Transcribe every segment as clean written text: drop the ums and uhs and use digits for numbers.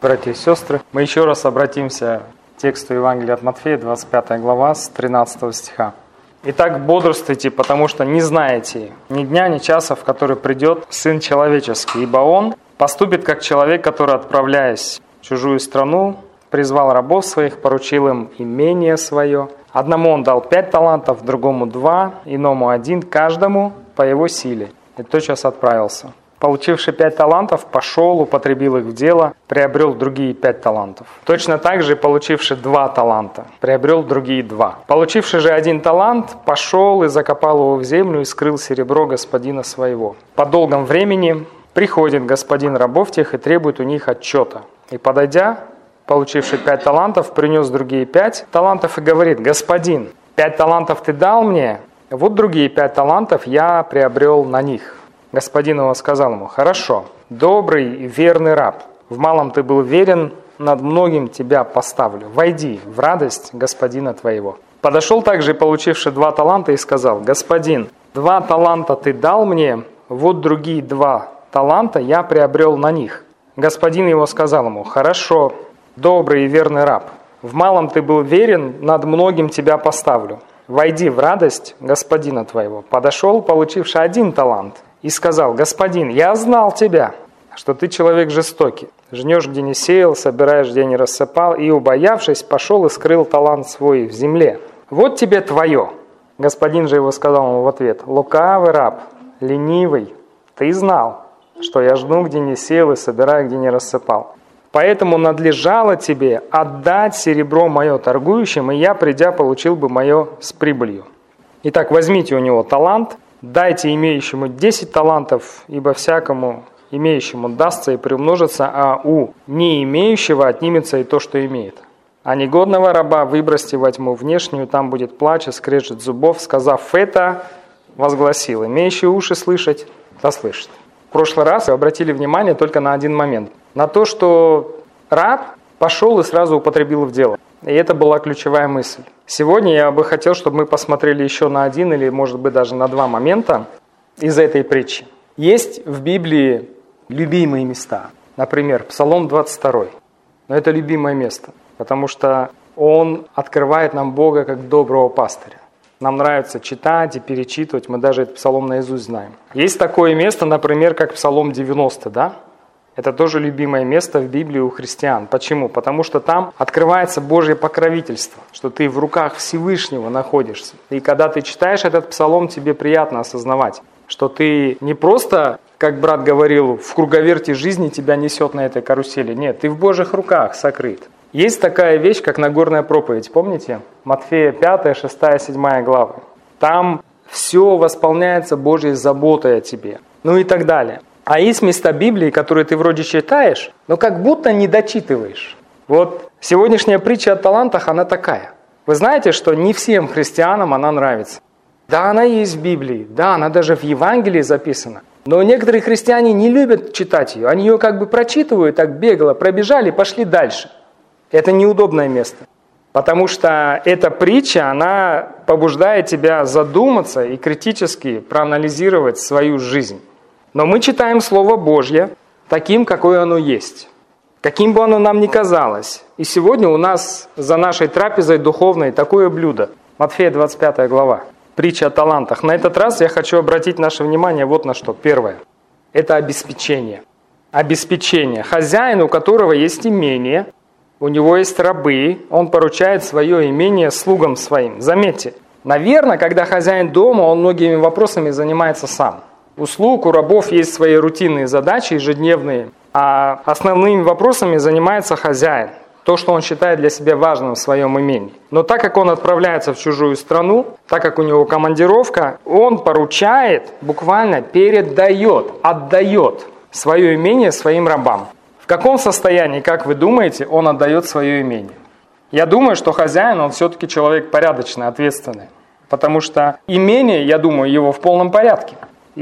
Братья и сестры, мы еще раз обратимся к тексту Евангелия от Матфея, 25 глава, с 13 стиха. «Итак, бодрствуйте, потому что не знаете ни дня, ни часа, в который придет Сын Человеческий, ибо Он поступит как человек, который, отправляясь в чужую страну, призвал рабов своих, поручил им имение свое. Одному Он дал 5 талантов, другому 2, иному 1, каждому по его силе. И тотчас отправился. Получивший 5 талантов, пошел, употребил их в дело, приобрел другие 5 талантов. Точно так же, получивший 2 таланта, приобрел другие 2. Получивший же 1 талант, пошел и закопал его в землю и скрыл серебро господина своего. По долгом времени приходит господин рабов тех и требует у них отчета. И подойдя, получивший 5 талантов, принес другие 5 талантов и говорит: «Господин, 5 талантов ты дал мне, вот другие 5 талантов я приобрел на них». Господин его сказал ему: «Хорошо, добрый и верный раб, в малом ты был верен, над многим тебя поставлю. Войди в радость господина твоего». Подошел также получивший 2 таланта и сказал: «Господин, 2 таланта ты дал мне, вот другие 2 таланта я приобрел на них». Господин его сказал ему: «Хорошо, добрый и верный раб, в малом ты был верен, над многим тебя поставлю. Войди в радость господина твоего». Подошел получивший 1 талант и сказал: «Господин, я знал тебя, что ты человек жестокий. Жнешь, где не сеял, собираешь, где не рассыпал, и, убоявшись, пошел и скрыл талант свой в земле. Вот тебе твое». Господин же его сказал ему в ответ: «Лукавый раб, ленивый, ты знал, что я жну, где не сеял, и собираю, где не рассыпал. Поэтому надлежало тебе отдать серебро мое торгующим, и я, придя, получил бы мое с прибылью. Итак, возьмите у него талант, дайте имеющему 10 талантов, ибо всякому имеющему дастся и приумножится, а у не имеющего отнимется и то, что имеет. А негодного раба выбросьте во тьму внешнюю, там будет плач и скрежет зубов». Сказав это, возгласил: «Имеющий уши слышать, да слышит». В прошлый раз вы обратили внимание только на один момент. На то, что раб пошел и сразу употребил в дело. И это была ключевая мысль. Сегодня я бы хотел, чтобы мы посмотрели еще на один или, может быть, даже на 2 момента из этой притчи. Есть в Библии любимые места. Например, Псалом 22. Но это любимое место, потому что он открывает нам Бога как доброго пастыря. Нам нравится читать и перечитывать, мы даже этот псалом наизусть знаем. Есть такое место, например, как Псалом 90, да? Это тоже любимое место в Библии у христиан. Почему? Потому что там открывается Божье покровительство, что ты в руках Всевышнего находишься. И когда ты читаешь этот псалом, тебе приятно осознавать, что ты не просто, как брат говорил, в круговерте жизни тебя несет на этой карусели. Нет, ты в Божьих руках сокрыт. Есть такая вещь, как Нагорная проповедь, помните? Матфея 5, 6, 7 главы. Там все восполняется Божьей заботой о тебе. Ну и так далее. А есть места Библии, которые ты вроде читаешь, но как будто не дочитываешь. Вот сегодняшняя притча о талантах, она такая. Вы знаете, что не всем христианам она нравится. Да, она есть в Библии, да, она даже в Евангелии записана. Но некоторые христиане не любят читать ее. Они ее как бы прочитывают, так бегло, пробежали, пошли дальше. Это неудобное место. Потому что эта притча, она побуждает тебя задуматься и критически проанализировать свою жизнь. Но мы читаем Слово Божье таким, какое оно есть. Каким бы оно нам ни казалось. И сегодня у нас за нашей трапезой духовной такое блюдо. Матфея 25 глава. Притча о талантах. На этот раз я хочу обратить наше внимание вот на что. Первое. Это обеспечение. Обеспечение. Хозяин, у которого есть имение, у него есть рабы, он поручает свое имение слугам своим. Заметьте, наверное, когда хозяин дома, он многими вопросами занимается сам. У слуг, у рабов есть свои рутинные задачи ежедневные, а основными вопросами занимается хозяин. То, что он считает для себя важным в своем имении. Но так как он отправляется в чужую страну, так как у него командировка, он поручает, буквально передает, отдает свое имение своим рабам. В каком состоянии, как вы думаете, он отдает свое имение? Я думаю, что хозяин, он все-таки человек порядочный, ответственный. Потому что имение, я думаю, его в полном порядке.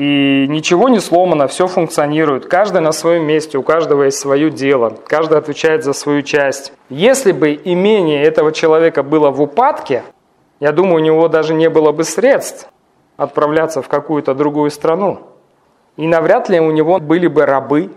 И ничего не сломано, все функционирует. Каждый на своем месте, у каждого есть свое дело. Каждый отвечает за свою часть. Если бы имение этого человека было в упадке, я думаю, у него даже не было бы средств отправляться в какую-то другую страну. И навряд ли у него были бы рабы.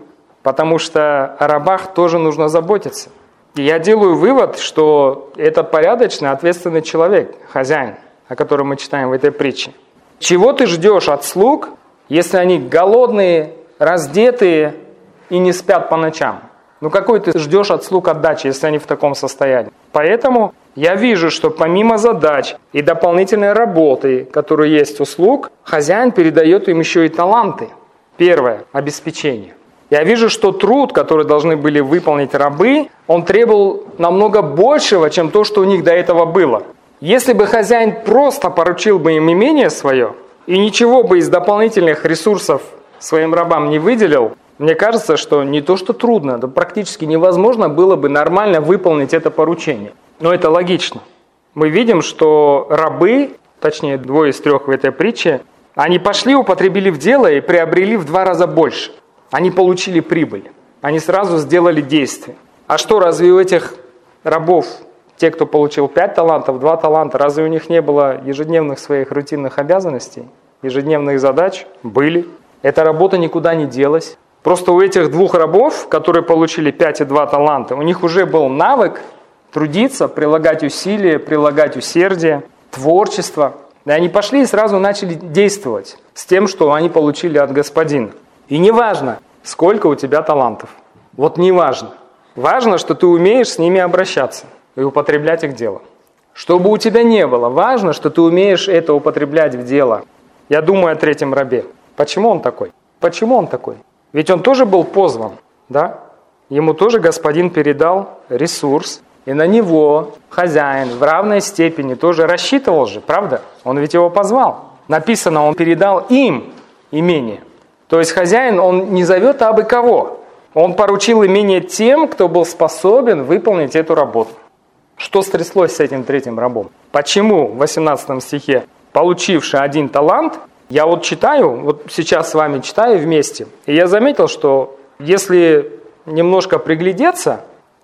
потому что о рабах тоже нужно заботиться. И я делаю вывод, что это порядочный, ответственный человек, хозяин, о котором мы читаем в этой притче. Чего ты ждешь от слуг, если они голодные, раздетые и не спят по ночам? Ну какой ты ждешь от слуг отдачи, если они в таком состоянии? Поэтому я вижу, что помимо задач и дополнительной работы, которые есть у слуг, хозяин передает им еще и таланты. Первое – обеспечение. Я вижу, что труд, который должны были выполнить рабы, он требовал намного большего, чем то, что у них до этого было. Если бы хозяин просто поручил бы им имение свое и ничего бы из дополнительных ресурсов своим рабам не выделил, мне кажется, что не то, что трудно, да практически невозможно было бы нормально выполнить это поручение. Но это логично. Мы видим, что рабы, точнее 2 из 3 в этой притче, они пошли, употребили в дело и приобрели в 2 раза больше. Они получили прибыль. Они сразу сделали действие. А что, разве у этих рабов, те, кто получил 5 талантов, 2 таланта, разве у них не было ежедневных своих рутинных обязанностей, ежедневных задач? Были. Эта работа никуда не делась. Просто у этих 2 рабов, которые получили 5 и 2 таланта, у них уже был навык трудиться, прилагать усилия, прилагать усердие, творчество. И они пошли и сразу начали действовать с тем, что они получили от господина. И не важно, сколько у тебя талантов. Вот не важно. Важно, что ты умеешь с ними обращаться и употреблять их в дело. Что бы у тебя не было, важно, что ты умеешь это употреблять в дело. Я думаю о 3 рабе. Почему он такой? Почему он такой? Ведь он тоже был позван, да? Ему тоже господин передал ресурс, и на него хозяин в равной степени тоже рассчитывал же, правда? Он ведь его позвал. Написано, он передал им имение. То есть хозяин, он не зовет абы кого. Он поручил имение тем, кто был способен выполнить эту работу. Что стряслось с этим 3 рабом? Почему в 18 стихе, получивший 1 талант, я вот читаю, вот сейчас с вами читаю вместе, и я заметил, что если немножко приглядеться,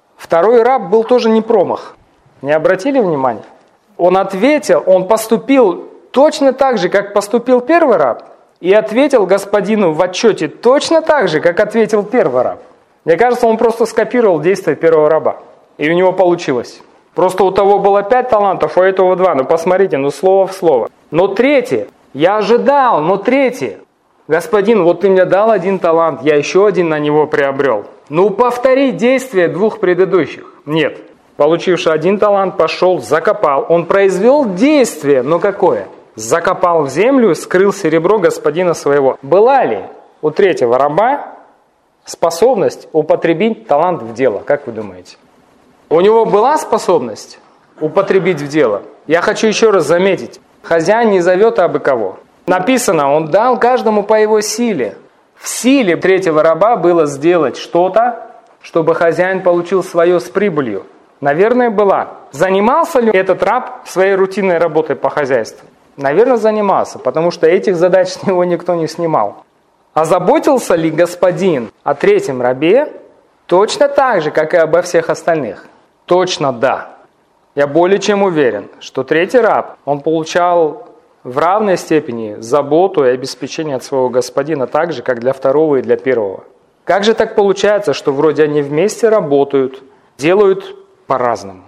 2 раб был тоже не промах. Не обратили внимания? Он ответил, он поступил точно так же, как поступил 1 раб, и ответил господину в отчете точно так же, как ответил 1 раб. Мне кажется, он просто скопировал действия 1 раба, и у него получилось. Просто у того было 5 талантов, а у этого 2. Ну посмотрите, ну слово в слово. Но 3, я ожидал, но 3, господин, вот ты мне дал 1 талант, я еще 1 на него приобрел. Ну повтори действия 2 предыдущих. Нет. Получивший 1 талант пошел, закопал. Он произвел действие, но какое? Закопал в землю, скрыл серебро господина своего. Была ли у 3 раба способность употребить талант в дело? Как вы думаете? У него была способность употребить в дело? Я хочу еще раз заметить. Хозяин не зовет абы кого. Написано, он дал каждому по его силе. В силе 3 раба было сделать что-то, чтобы хозяин получил свое с прибылью. Наверное, была. Занимался ли этот раб своей рутинной работой по хозяйству? Наверное, занимался, потому что этих задач с него никто не снимал. А заботился ли господин о 3 рабе точно так же, как и обо всех остальных? Точно да. Я более чем уверен, что 3 раб, он получал в равной степени заботу и обеспечение от своего господина, так же, как для 2 и для 1. Как же так получается, что вроде они вместе работают, делают по-разному?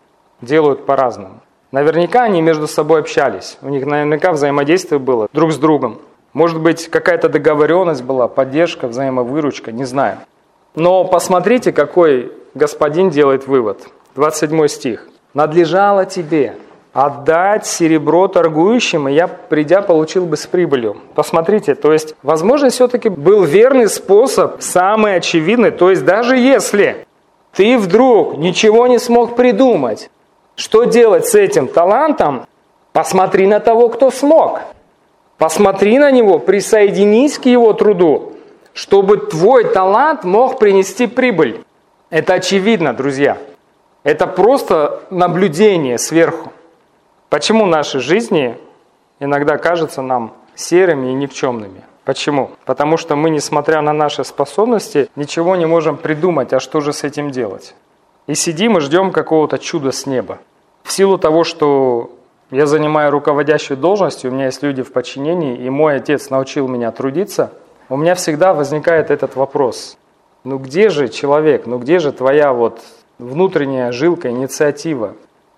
Наверняка они между собой общались, у них наверняка взаимодействие было друг с другом. Может быть, какая-то договоренность была, поддержка, взаимовыручка, не знаю. Но посмотрите, какой господин делает вывод. 27 стих. «Надлежало тебе отдать серебро торгующим, и я, придя, получил бы с прибылью». Посмотрите, то есть, возможно, все-таки был верный способ, самый очевидный. То есть, даже если ты вдруг ничего не смог придумать, что делать с этим талантом, посмотри на того, кто смог. Посмотри на него, присоединись к его труду, чтобы твой талант мог принести прибыль. Это очевидно, друзья. Это просто наблюдение сверху. Почему наши жизни иногда кажутся нам серыми и никчемными? Почему? Потому что мы, несмотря на наши способности, ничего не можем придумать, а что же с этим делать? И сидим и ждем какого-то чуда с неба. В силу того, что я занимаю руководящую должность, у меня есть люди в подчинении, и мой отец научил меня трудиться, у меня всегда возникает этот вопрос. Ну где же человек, ну где же твоя вот внутренняя жилка, инициатива?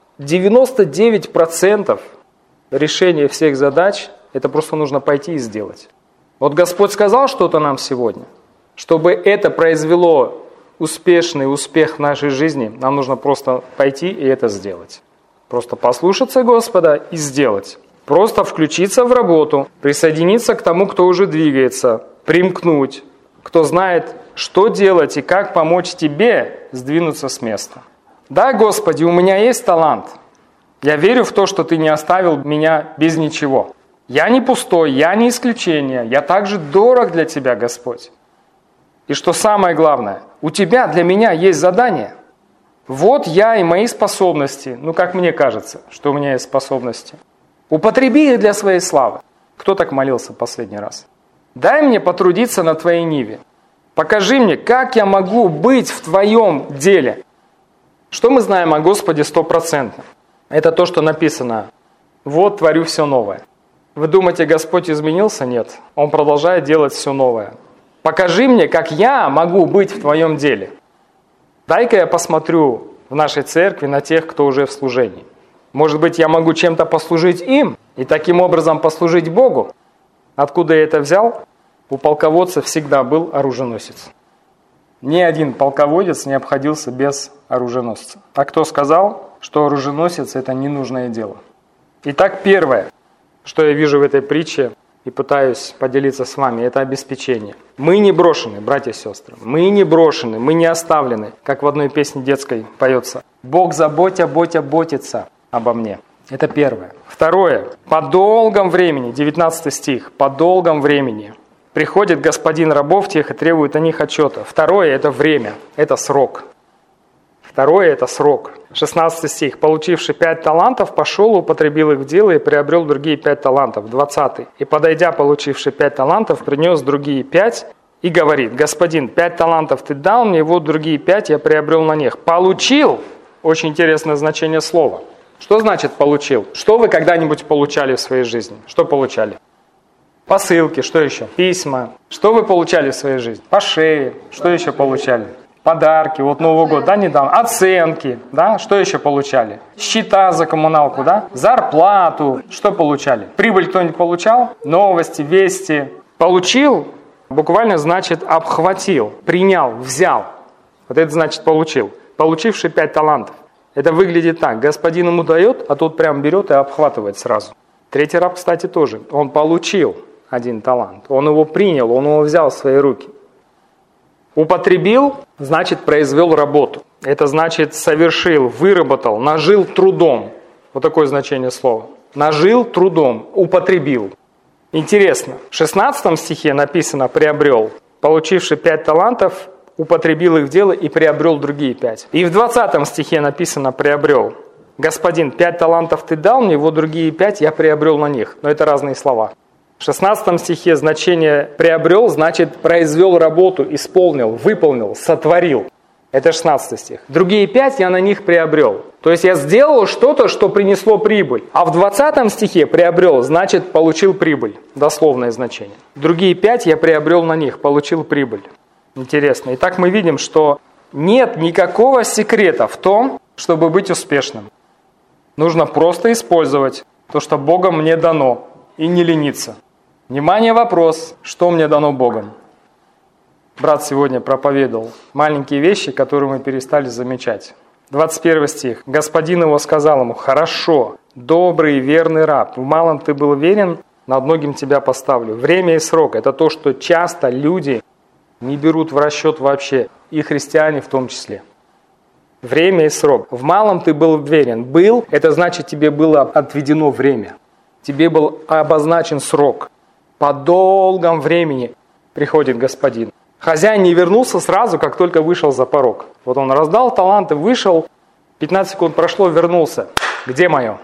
99% решения всех задач – это просто нужно пойти и сделать. Вот Господь сказал что-то нам сегодня. Чтобы это произвело успешный успех в нашей жизни, нам нужно просто пойти и это сделать. Просто послушаться Господа и сделать. Просто включиться в работу, присоединиться к тому, кто уже двигается, примкнуть, кто знает, что делать и как помочь тебе сдвинуться с места. Да, Господи, у меня есть талант. Я верю в то, что Ты не оставил меня без ничего. Я не пустой, я не исключение. Я также дорог для Тебя, Господь. И что самое главное, у Тебя для меня есть задание. Вот я и мои способности. Ну, как мне кажется, что у меня есть способности. Употреби их для своей славы. Кто так молился последний раз? Дай мне потрудиться на Твоей ниве. Покажи мне, как я могу быть в Твоем деле. Что мы знаем о Господе 100%? Это то, что написано. Вот творю все новое. Вы думаете, Господь изменился? Нет. Он продолжает делать все новое. Покажи мне, как я могу быть в Твоем деле. Дай-ка я посмотрю в нашей церкви на тех, кто уже в служении. Может быть, я могу чем-то послужить им и таким образом послужить Богу. Откуда я это взял? У полководца всегда был оруженосец. Ни один полководец не обходился без оруженосца. А кто сказал, что оруженосец – это ненужное дело? Итак, первое, что я вижу в этой притче и пытаюсь поделиться с вами, это обеспечение. Мы не брошены, братья и сестры. Мы не брошены, мы не оставлены, как в одной песне детской поется. Бог заботится обо мне. Это первое. Второе. По долгом времени, 19 стих, по долгом времени приходит господин рабов тех и требует о них отчета. Второе – это время, это срок. Второе – это срок. 16 стих. Получивший 5 талантов, пошел, употребил их в дело и приобрел другие 5 талантов. 20. И подойдя, получивший 5 талантов, принес другие 5 и говорит: господин, 5 талантов ты дал мне, вот другие 5 я приобрел на них. Получил. Очень интересное значение слова. Что значит получил? Что вы когда-нибудь получали в своей жизни? Что получали? Посылки, что еще? Письма. Что вы получали в своей жизни? По шее. Что еще получали? Подарки, вот Новый год, да, недавно. Оценки, да, что еще получали? Счета за коммуналку, да? Зарплату. Что получали? Прибыль кто-нибудь получал? Новости, вести. Получил, буквально значит обхватил, принял, взял. Вот это значит получил. Получивший 5 талантов. Это выглядит так. Господин ему дает, а тот прям берет и обхватывает сразу. Третий раб, кстати, тоже. Он получил 1 талант. Он его принял, он его взял в свои руки. Употребил, значит, произвел работу. Это значит, совершил, выработал, нажил трудом. Вот такое значение слова. Нажил трудом, употребил. Интересно, в 16 стихе написано «приобрел». Получивший 5 талантов, употребил их в дело и приобрел другие 5. И в 20 стихе написано «приобрел». Господин, 5 талантов ты дал мне, вот другие 5 я приобрел на них. Но это разные слова. В 16 стихе значение «приобрел» значит «произвел работу», «исполнил», «выполнил», «сотворил». Это 16 стих. Другие 5 я на них приобрел. То есть я сделал что-то, что принесло прибыль. А в 20 стихе «приобрел» значит «получил прибыль». Дословное значение. Другие 5 я приобрел на них, получил прибыль. Интересно. Итак, мы видим, что нет никакого секрета в том, чтобы быть успешным. Нужно просто использовать то, что Богом мне дано, и не лениться. Внимание, вопрос, что мне дано Богом? Брат сегодня проповедовал маленькие вещи, которые мы перестали замечать. 21 стих. Господин его сказал ему: «Хорошо, добрый и верный раб, в малом ты был верен, над многим тебя поставлю». Время и срок – это то, что часто люди не берут в расчет вообще, и христиане в том числе. Время и срок. В малом ты был верен. Был – это значит, тебе было отведено время. Тебе был обозначен срок. По долгом времени приходит господин. Хозяин не вернулся сразу, как только вышел за порог. Вот он раздал таланты, вышел, 15 секунд прошло, вернулся. Где мое?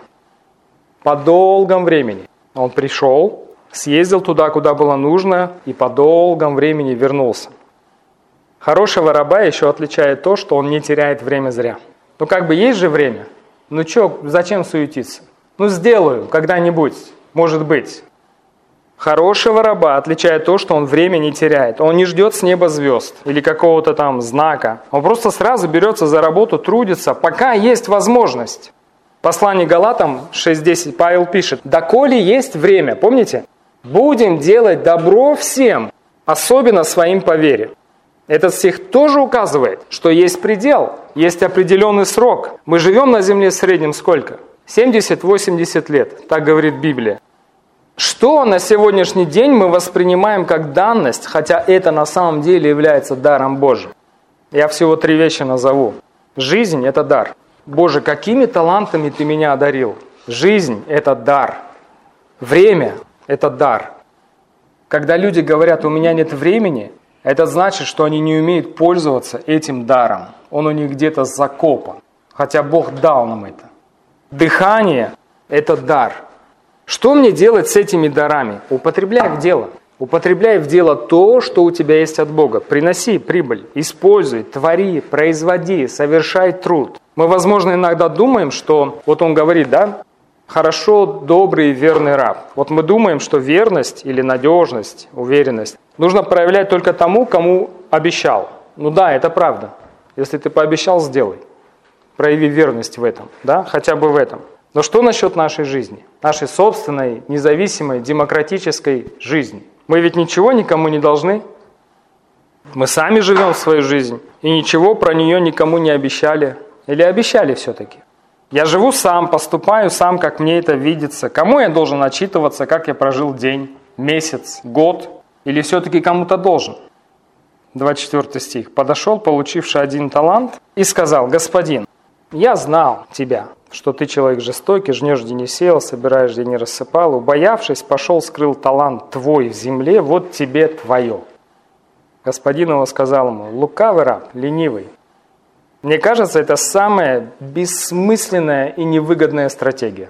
По долгом времени. Он пришел, съездил туда, куда было нужно, и по долгом времени вернулся. Хорошего раба еще отличает то, что он не теряет время зря. Ну как бы есть же время. Ну что, зачем суетиться? Ну сделаю когда-нибудь, может быть. Хорошего раба отличает то, что он время не теряет. Он не ждет с неба звезд или какого-то там знака. Он просто сразу берется за работу, трудится, пока есть возможность. В послании Галатам 6:10 Павел пишет: «Доколе есть время», помните? «Будем делать добро всем, особенно своим по вере». Этот стих тоже указывает, что есть предел, есть определенный срок. Мы живем на земле в среднем сколько? 70-80 лет, так говорит Библия. Что на сегодняшний день мы воспринимаем как данность, хотя это на самом деле является даром Божьим? Я всего 3 вещи назову. Жизнь – это дар. Боже, какими талантами Ты меня одарил? Жизнь – это дар. Время – это дар. Когда люди говорят: «У меня нет времени», это значит, что они не умеют пользоваться этим даром. Он у них где-то закопан, хотя Бог дал нам это. Дыхание – это дар. Что мне делать с этими дарами? Употребляй в дело. Употребляй в дело то, что у тебя есть от Бога. Приноси прибыль, используй, твори, производи, совершай труд. Мы, возможно, иногда думаем, что, вот он говорит, да, хорошо, добрый и верный раб. Вот мы думаем, что верность или надежность, уверенность нужно проявлять только тому, кому обещал. Ну да, это правда. Если ты пообещал, сделай. Прояви верность в этом, да, хотя бы в этом. Но что насчет нашей жизни? Нашей собственной, независимой, демократической жизни? Мы ведь ничего никому не должны. Мы сами живем свою жизнь, и ничего про нее никому не обещали. Или обещали все-таки? Я живу сам, поступаю сам, как мне это видится. Кому я должен отчитываться, как я прожил день, месяц, год? Или все-таки кому-то должен? 24 стих. «Подошел, получивший 1 талант, и сказал: Господин, я знал тебя, что ты человек жестокий, жнешь, где не сеял, собираешь, где не рассыпал. Убоявшись, пошел, скрыл талант твой в земле, вот тебе твое». Господин его сказал ему: лукавый раб, ленивый. Мне кажется, это самая бессмысленная и невыгодная стратегия.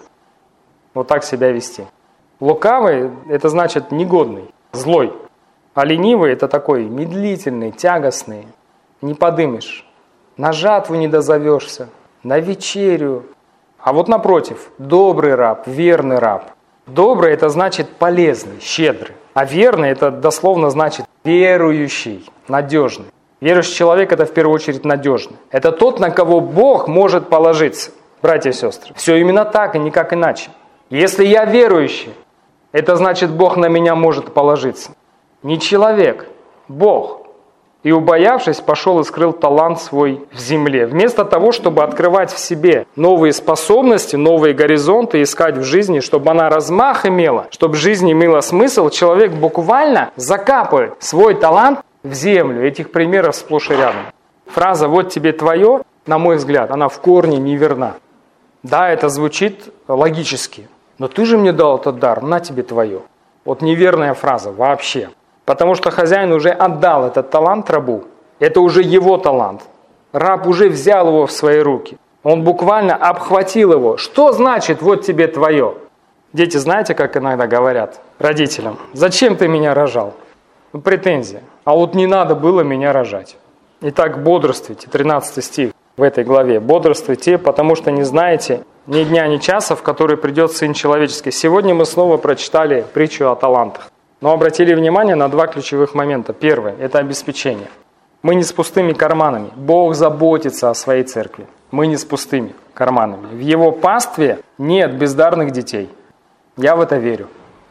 Вот так себя вести. Лукавый – это значит негодный, злой. А ленивый – это такой медлительный, тягостный. Не подымешь. На жатву не дозовешься, на вечерю. А вот напротив, добрый раб, верный раб. Добрый – это значит полезный, щедрый. А верный – это дословно значит верующий, надежный. Верующий человек – это в первую очередь надежный. Это тот, на кого Бог может положиться. Братья и сестры, все именно так и никак иначе. Если я верующий, это значит, Бог на меня может положиться. Не человек, Бог. И, убоявшись, пошел и скрыл талант свой в земле. Вместо того, чтобы открывать в себе новые способности, новые горизонты, искать в жизни, чтобы она размах имела, чтобы жизнь имела смысл, человек буквально закапывает свой талант в землю. Этих примеров сплошь и рядом. Фраза «вот тебе твое», на мой взгляд, она в корне неверна. Да, это звучит логически. Но ты же мне дал этот дар, на тебе твое. Вот неверная фраза вообще. Потому что хозяин уже отдал этот талант рабу. Это уже его талант. Раб уже взял его в свои руки. Он буквально обхватил его. Что значит «вот тебе твое»? Дети, знаете, как иногда говорят родителям? «Зачем ты меня рожал?» Претензия. А вот не надо было меня рожать. Итак, бодрствуйте. 13 стих в этой главе. Бодрствуйте, потому что не знаете ни дня, ни часа, в который придет Сын Человеческий. Сегодня мы снова прочитали притчу о талантах. Но обратили внимание на 2 ключевых момента. Первое – это обеспечение. Мы не с пустыми карманами. Бог заботится о своей церкви. Мы не с пустыми карманами. В Его пастве нет бездарных детей. Я в это верю.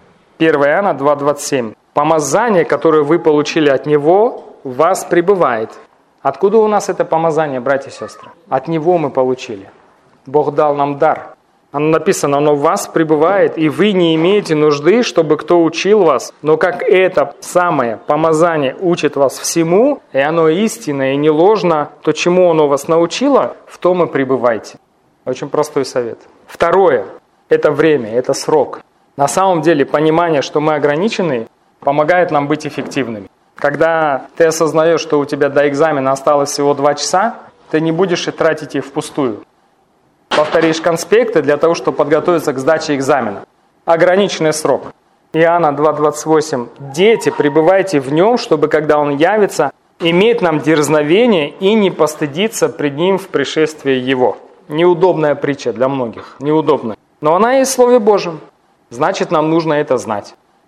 1 Иоанна 2:27. Помазание, которое вы получили от Него, в вас пребывает. Откуда у нас это помазание, братья и сестры? От Него мы получили. Бог дал нам дар. Оно написано, оно в вас пребывает, и вы не имеете нужды, чтобы кто учил вас. Но как это самое помазание учит вас всему, и оно истинное и не ложно, то чему оно вас научило, в том и пребывайте. Очень простой совет. Второе – это время, это срок. На самом деле понимание, что мы ограничены, помогает нам быть эффективными. Когда ты осознаешь, что у тебя до экзамена осталось всего 2 часа, ты не будешь и тратить их впустую. Повторишь конспекты для того, чтобы подготовиться к сдаче экзамена. Ограниченный срок. Иоанна 2:28. «Дети, пребывайте в нем, чтобы, когда он явится, иметь нам дерзновение и не постыдиться пред ним в пришествии его». Неудобная притча для многих. Неудобная. Но она есть в Слове Божьем. Значит, нам нужно это знать.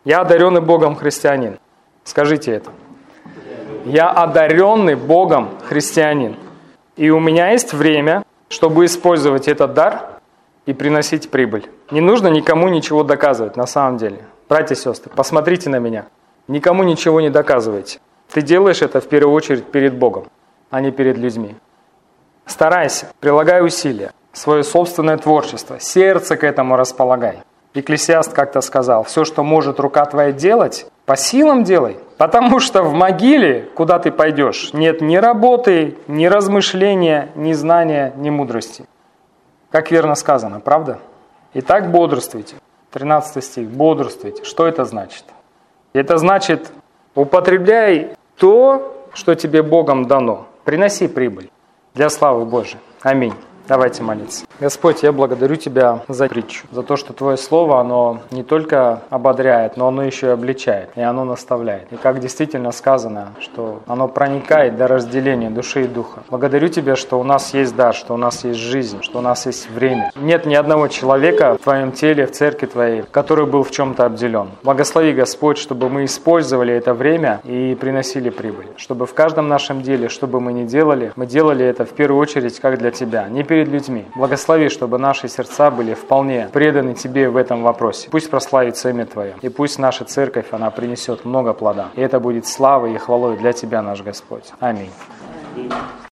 Я одаренный Богом христианин. Скажите это. Я одаренный Богом христианин. И у меня есть время, чтобы использовать этот дар и приносить прибыль. Не нужно никому ничего доказывать на самом деле. Братья и сестры, посмотрите на меня. Никому ничего не доказывайте. Ты делаешь это в первую очередь перед Богом, а не перед людьми. Старайся, прилагай усилия, свое собственное творчество, сердце к этому располагай. Экклесиаст как-то сказал, все, что может рука твоя делать, по силам делай. Потому что в могиле, куда ты пойдешь, нет ни работы, ни размышления, ни знания, ни мудрости. Как верно сказано, правда? Итак, бодрствуйте. 13 стих. Бодрствуйте. Что это значит? Это значит, употребляй то, что тебе Богом дано. Приноси прибыль для славы Божией. Аминь. Давайте молиться. Господь, я благодарю Тебя за притчу, за то, что Твое Слово, оно не только ободряет, но оно еще и обличает, и оно наставляет. И как действительно сказано, что оно проникает до разделения души и духа. Благодарю Тебя, что у нас есть дар, что у нас есть жизнь, что у нас есть время. Нет ни одного человека в Твоем теле, в церкви Твоей, который был в чем-то обделен. Благослови, Господь, чтобы мы использовали это время и приносили прибыль. Чтобы в каждом нашем деле, что бы мы ни делали, мы делали это в первую очередь как для Тебя, не перед людьми. Благослови, чтобы наши сердца были вполне преданы Тебе в этом вопросе. Пусть прославится имя Твое. И пусть наша церковь, она принесет много плода. И это будет славой и хвалой для Тебя, наш Господь. Аминь.